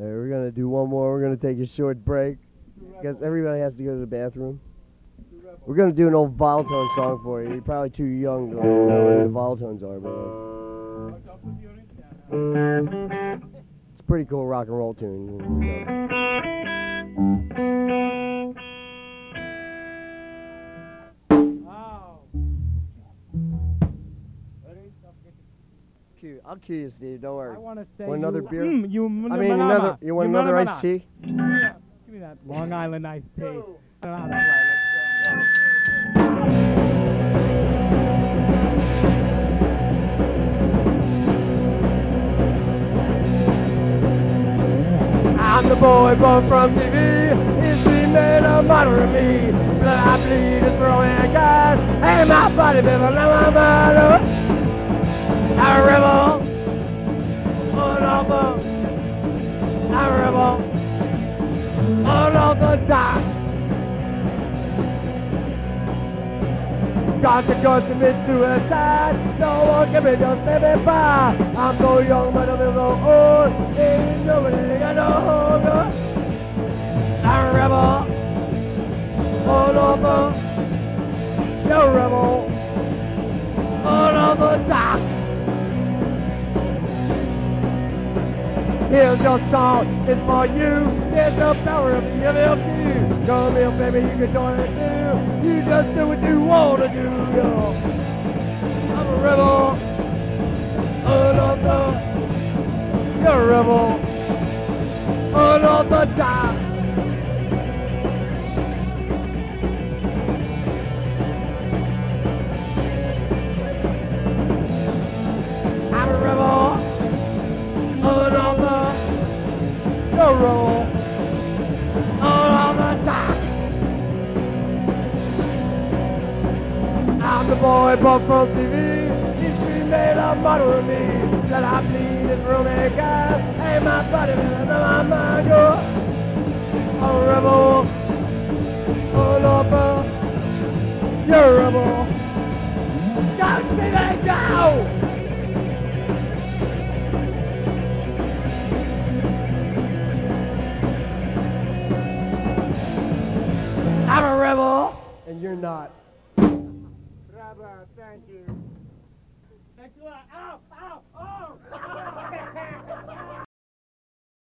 We're gonna do one more. We're gonna take a short break because everybody has to go to the bathroom. We're gonna do an old Voltone song for you. You're probably too young to know who the Voltones are, but it's a pretty cool rock and roll tune. I'll cue you, Steve. Don't worry. I want to say want another beer? You another. You want another iced tea? Give me that Long Island iced tea. I don't know how to play. I'm the boy born from TV. History made a model of me. Blood I bleed is throwing God. Hey, my body, baby, now I'm out. I'm a rebel. I'm a rebel. All of the dark. Got to go commit suicide. No one can be just let me by. I'm so young, but I feel so old. Ain't nobody got no hold. I'm a rebel. All over. You're a rebel. All over dark. Here's your song, it's for you. Here's the power of the MLQ. Come here, baby, you can join it too. You just do what you want to do, yo. I'm a rebel. You're a rebel. All of the dark. I'm a rebel. Roll all of the dark. I'm the boy born from TV. History made a model of me. That I bleed in romantic eyes. Hey, my body, man, my mind go. I'm a rebel. All over. You're a rebel. Go, Stevie, go! I'm a rebel, and you're not. Rebel, thank you. Thanks a lot. Ow, ow, oh!